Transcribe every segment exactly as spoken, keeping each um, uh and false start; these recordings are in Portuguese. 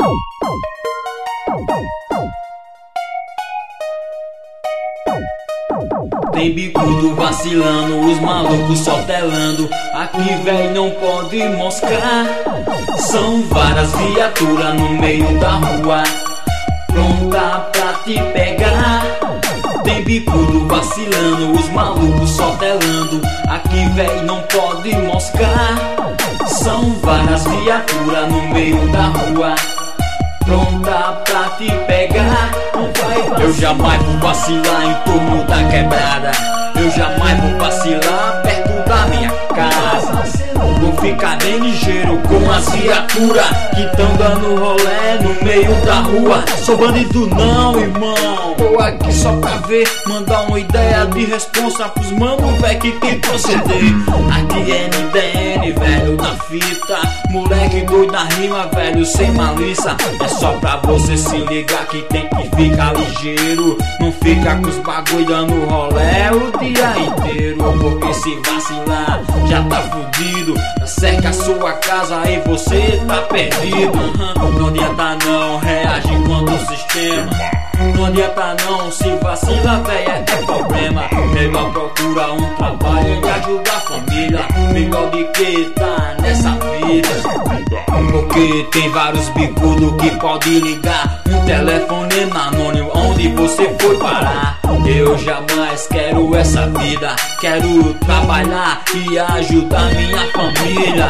Tem bicudo vacilando, os malucos só telando. Aqui véi não pode moscar. São várias viaturas no meio da rua, pronta pra te pegar. Tem bicudo vacilando, os malucos só telando. Aqui véi não pode moscar. São várias viaturas no meio da rua, pronta pra te pegar. Não vai vacilar. Eu jamais vou vacilar em torno da quebrada. Eu jamais vou vacilar perto da minha casa. Vou ficar bem ligeiro com as viaturas que tão dando rolé no meio da rua. Sou bandido não, irmão, tô aqui só pra ver, mandar uma ideia de responsa pros mano, véi, que tem proceder. Aqui é N D N, velho, na fita. Moleque doido na rima, velho, sem malícia. É só pra você se ligar que tem que ficar ligeiro. Não fica com os bagulho dando rolé o dia inteiro, porque se vacilar já tá fudido. Cerca a sua casa e você tá perdido. Uhum. Não adianta não, reage quando o sistema. Não adianta não, se vacila, véia, é problema. Melhor procura um trabalho e ajuda a família, melhor do que tá nessa vida. Porque tem vários bicudos que pode ligar um telefone anônimo onde você foi parar. Eu jamais quero essa vida, quero trabalhar e ajudar minha família.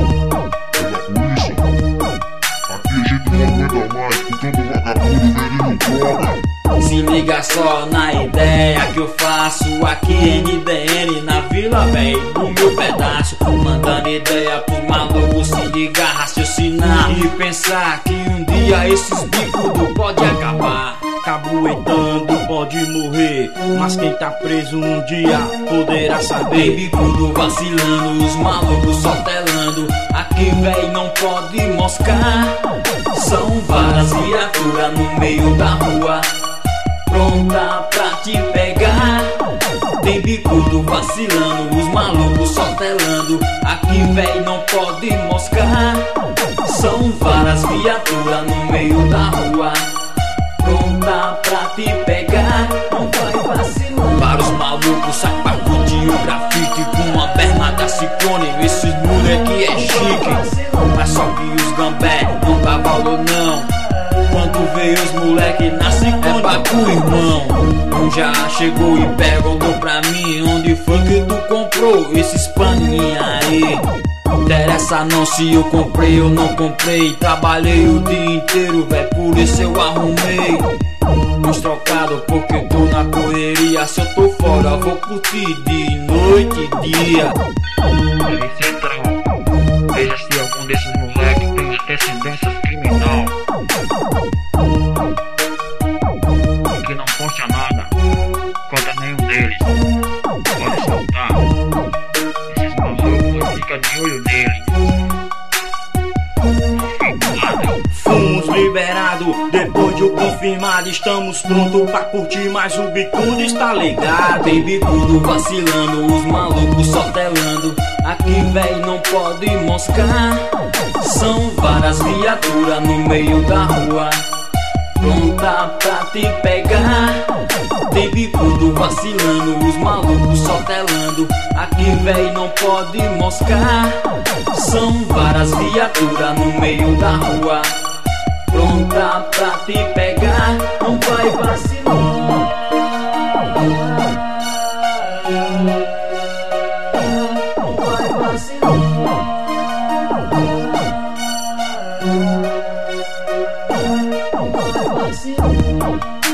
Se liga só na ideia que eu faço aqui N D N na vila, véi, no meu pedaço. Mandando ideia pros malucos se ligar, raciocinar e pensar que um dia esses bicudos pode acabar. Cabuetando pode morrer, mas quem tá preso um dia poderá saber. Tem bicudo vacilando, os malucos só telando. Aqui véi não pode moscar. São várias viaturas no meio da rua, pronta pra te pegar. Tem bicudo vacilando, os malucos só telando. Aqui véi não pode moscar. São várias viaturas no meio da rua, pronta pra te pegar. Não vai vacilar. Vários malucos saem pra curtir o grafite com uma bermada ciclone. Esses moleque é chique, mas só que os gambé não dá valor não. Quando vê os moleque na ciclone, é bacu, irmão. Um já chegou e perguntou pra mim onde foi que tu comprou esses paninhos aí. Interessa não se eu comprei ou não comprei. Trabalhei o dia inteiro, véi, por isso eu arrumei uns trocados, porque tô na correria. Se eu tô fora, vou curtir de noite e dia. Ali central, veja se algum desses moleques tem antecedências criminal. Que não consta nada contra nenhum deles. Pode soltar. Esses malucos, fica de olho neles. Fomos liberados depois de o confirmado. Estamos prontos pra curtir, mas o bicudo está ligado. Tem bicudo vacilando, os malucos só telando. Aqui véi não pode moscar. São várias viaturas no meio da rua, pronta pra te pegar. Tem bicudo vacilando, os malucos só telando. Aqui véi não pode moscar. São várias viaturas no meio da rua, pronta pra te pegar. Não vai vacilar. Não vai vacilar. Não vai vacilar.